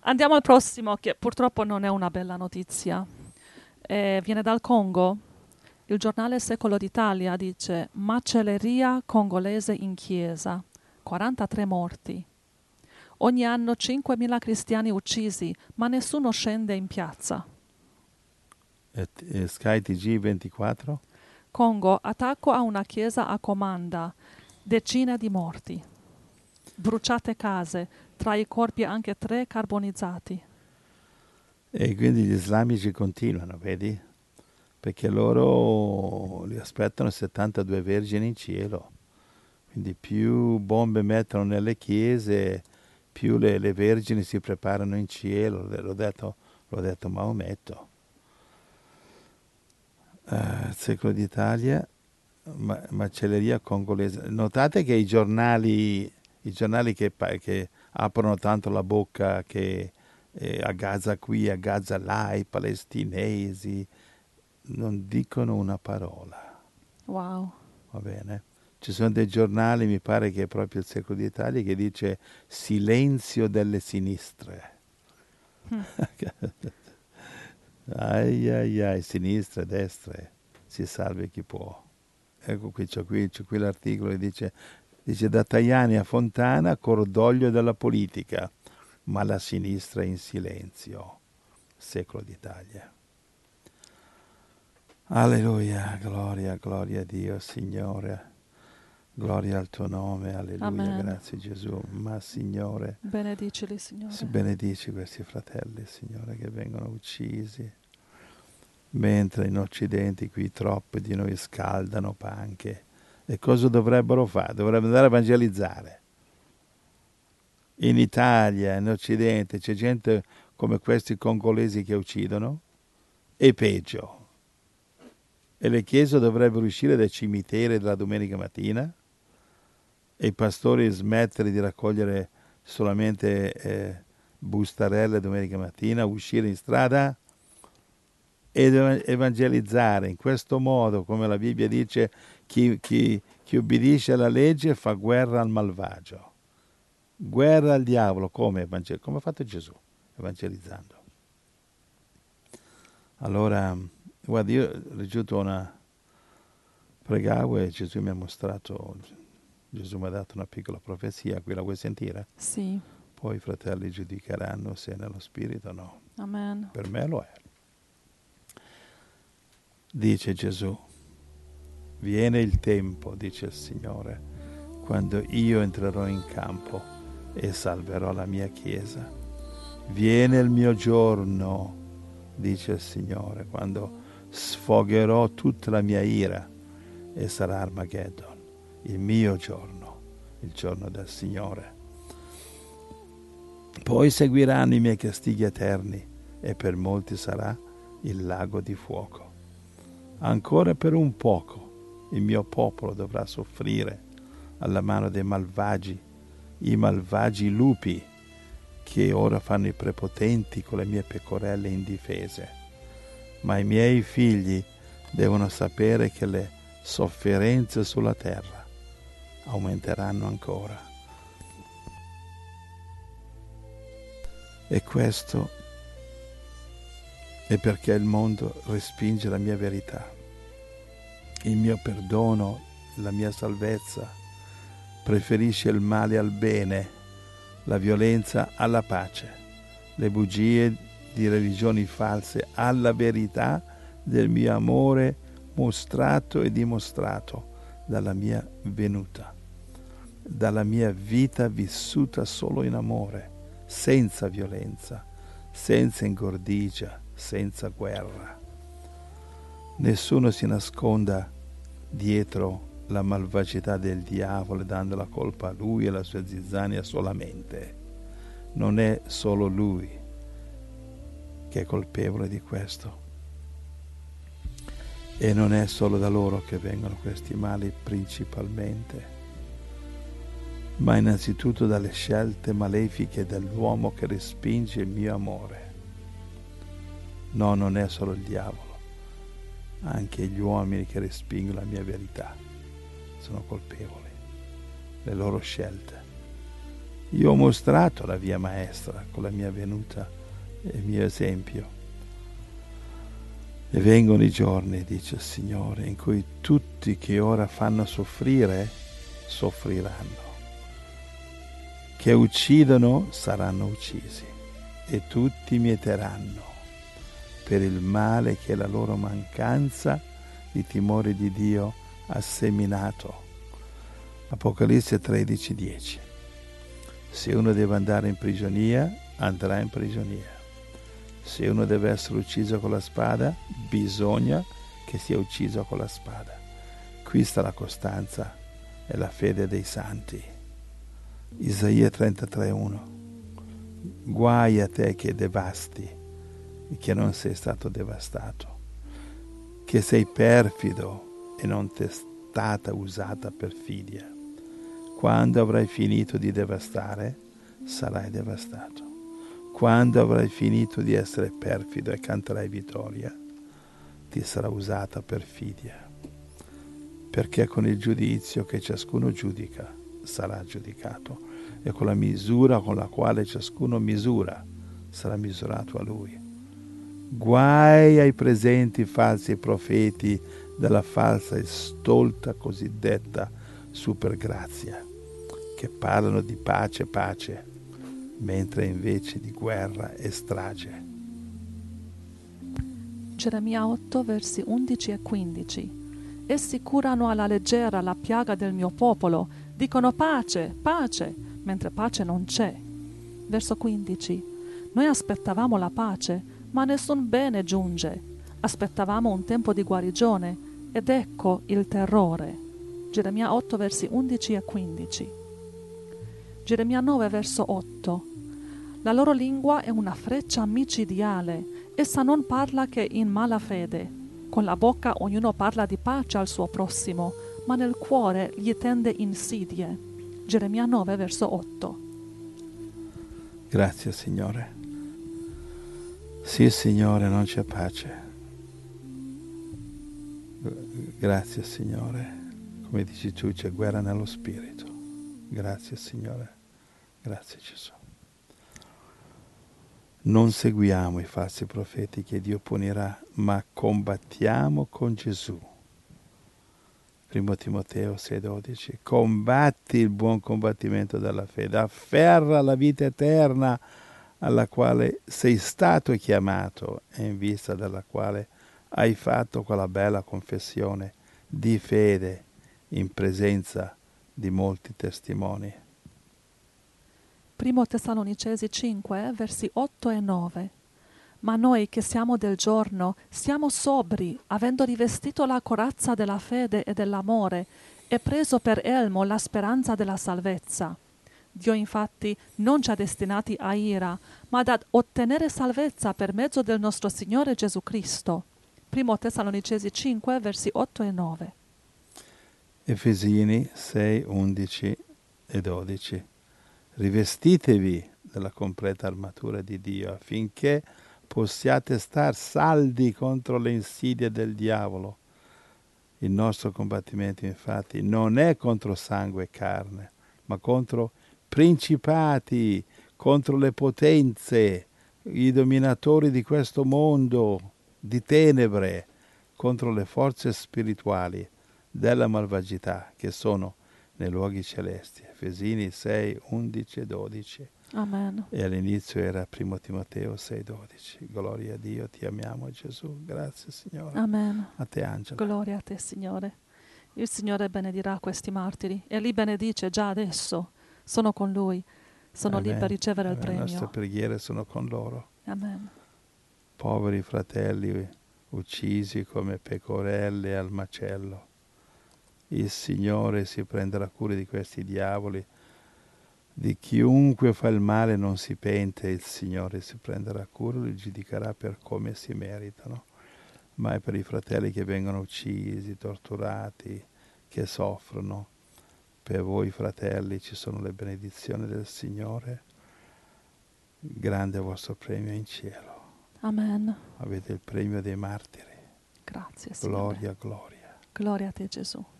Andiamo al prossimo, che purtroppo non è una bella notizia. Viene dal Congo. Il giornale Secolo d'Italia dice: macelleria congolese in chiesa, 43 morti. Ogni anno 5.000 cristiani uccisi, ma nessuno scende in piazza. Sky TG24? Congo, attacco a una chiesa a Comanda, decine di morti. Bruciate case, tra i corpi anche 3 carbonizzati. E quindi gli islamici continuano, vedi? Perché loro li aspettano 72 vergini in cielo. Quindi più bombe mettono nelle chiese, più le vergini si preparano in cielo. L'ho detto Maometto. Secolo d'Italia, macelleria congolese. Notate che i giornali che aprono tanto la bocca che a Gaza qui, a Gaza là, i palestinesi, non dicono una parola. Wow. Va bene? Ci sono dei giornali, mi pare che è proprio il Secolo d'Italia, che dice silenzio delle sinistre. Ai ai ai, sinistre, destre, si salvi chi può. Ecco c'è qui l'articolo che dice da Tajani a Fontana, cordoglio della politica, ma la sinistra è in silenzio. Secolo d'Italia. Alleluia, gloria, gloria a Dio, Signore. Gloria al tuo nome, alleluia, Amen. grazie Gesù. Ma Signore, Benedicili, Signore. benedici questi fratelli, Signore, che vengono uccisi. Mentre in Occidente qui troppi di noi scaldano panche. E cosa dovrebbero fare? Dovrebbero andare a evangelizzare. In Italia, in Occidente, c'è gente come questi congolesi che uccidono, e peggio. E le chiese dovrebbero uscire dai cimiteri della domenica mattina e i pastori smettere di raccogliere solamente bustarelle domenica mattina, uscire in strada ed evangelizzare. In questo modo, come la Bibbia dice, chi ubbidisce alla legge fa guerra al malvagio. Guerra al diavolo, come ha fatto Gesù, evangelizzando. Allora, guarda, io pregavo e Gesù mi ha mostrato, Gesù mi ha dato una piccola profezia, qui la vuoi sentire? Sì. Poi i fratelli giudicheranno se è nello spirito o no. Amen. Per me lo è. Dice Gesù, viene il tempo, dice il Signore, quando io entrerò in campo e salverò la mia Chiesa. Viene il mio giorno, dice il Signore, quando sfogherò tutta la mia ira e sarà Armageddon, il mio giorno, il giorno del Signore. Poi seguiranno i miei castighi eterni e per molti sarà il lago di fuoco. Ancora per un poco il mio popolo dovrà soffrire alla mano dei malvagi, i malvagi lupi che ora fanno i prepotenti con le mie pecorelle indifese. Ma i miei figli devono sapere che le sofferenze sulla terra aumenteranno ancora. E questo è perché il mondo respinge la mia verità, il mio perdono, la mia salvezza, preferisce il male al bene, la violenza alla pace, le bugie di religioni false alla verità del mio amore mostrato e dimostrato dalla mia venuta, dalla mia vita vissuta solo in amore, senza violenza, senza ingordigia, senza guerra. Nessuno si nasconda dietro la malvagità del diavolo dando la colpa a lui e alla sua zizzania solamente. Non è solo lui che è colpevole di questo. E non è solo da loro che vengono questi mali principalmente, ma innanzitutto dalle scelte malefiche dell'uomo che respinge il mio amore. No, non è solo il diavolo, anche gli uomini che respingono la mia verità sono colpevoli, le loro scelte. Io ho mostrato la via maestra con la mia venuta e il mio esempio. E vengono i giorni, dice il Signore, in cui tutti che ora fanno soffrire, soffriranno. Che uccidono saranno uccisi e tutti mieteranno per il male che la loro mancanza di timore di Dio ha seminato. Apocalisse 13:10. Se uno deve andare in prigionia, andrà in prigionia. Se uno deve essere ucciso con la spada, bisogna che sia ucciso con la spada. Qui sta la costanza e la fede dei santi. Isaia 33:1. Guai a te che devasti e che non sei stato devastato, che sei perfido e non ti è stata usata perfidia. Quando avrai finito di devastare, sarai devastato. Quando avrai finito di essere perfido e canterai vittoria, ti sarà usata perfidia. Perché con il giudizio che ciascuno giudica sarà giudicato, e con la misura con la quale ciascuno misura sarà misurato a lui. Guai ai presenti falsi profeti della falsa e stolta cosiddetta supergrazia, che parlano di pace, pace, mentre invece di guerra e strage. Geremia 8, versi 11 e 15. Essi curano alla leggera la piaga del mio popolo, dicono pace, pace, mentre pace non c'è. Verso 15. Noi aspettavamo la pace, ma nessun bene giunge. Aspettavamo un tempo di guarigione, ed ecco il terrore. Geremia 8, versi 11 e 15. Geremia 9, verso 8. La loro lingua è una freccia micidiale, essa non parla che in malafede. Con la bocca ognuno parla di pace al suo prossimo, ma nel cuore gli tende insidie. Geremia 9, verso 8. Grazie Signore. Sì Signore, non c'è pace. Grazie Signore. Come dici tu, c'è guerra nello spirito. Grazie Signore. Grazie Gesù. Non seguiamo i falsi profeti che Dio punirà, ma combattiamo con Gesù. 1 Timoteo 6,12. Combatti il buon combattimento della fede, afferra la vita eterna alla quale sei stato chiamato e in vista della quale hai fatto quella bella confessione di fede in presenza di molti testimoni. 1 Tessalonicesi 5, versi 8 e 9. Ma noi che siamo del giorno, siamo sobri, avendo rivestito la corazza della fede e dell'amore, e preso per elmo la speranza della salvezza. Dio infatti non ci ha destinati a ira, ma ad ottenere salvezza per mezzo del nostro Signore Gesù Cristo. 1 Tessalonicesi 5, versi 8 e 9. Efesini 6, 11 e 12. Rivestitevi della completa armatura di Dio affinché possiate star saldi contro le insidie del diavolo. Il nostro combattimento infatti non è contro sangue e carne, ma contro principati, contro le potenze, i dominatori di questo mondo di tenebre, contro le forze spirituali della malvagità che sono nei luoghi celesti. Efesini 6, 11 e 12. Amen. E all'inizio era 1 Timoteo 6,12. Gloria a Dio, ti amiamo Gesù. Grazie Signore. Amen. A te Angela. Gloria a te, Signore. Il Signore benedirà questi martiri e li benedice già adesso. Sono con Lui, sono lì per ricevere il Le nostre premio. preghiere sono con loro. Amen. Poveri fratelli uccisi come pecorelle al macello. Il Signore si prenderà cura di questi diavoli. Di chiunque fa il male non si pente, il Signore si prenderà cura, li giudicherà per come si meritano. Ma è per i fratelli che vengono uccisi, torturati, che soffrono. Per voi fratelli ci sono le benedizioni del Signore. Grande è il vostro premio in cielo. Amen. Avete il premio dei martiri. Grazie, Signore. Gloria, gloria. Gloria a te, Gesù.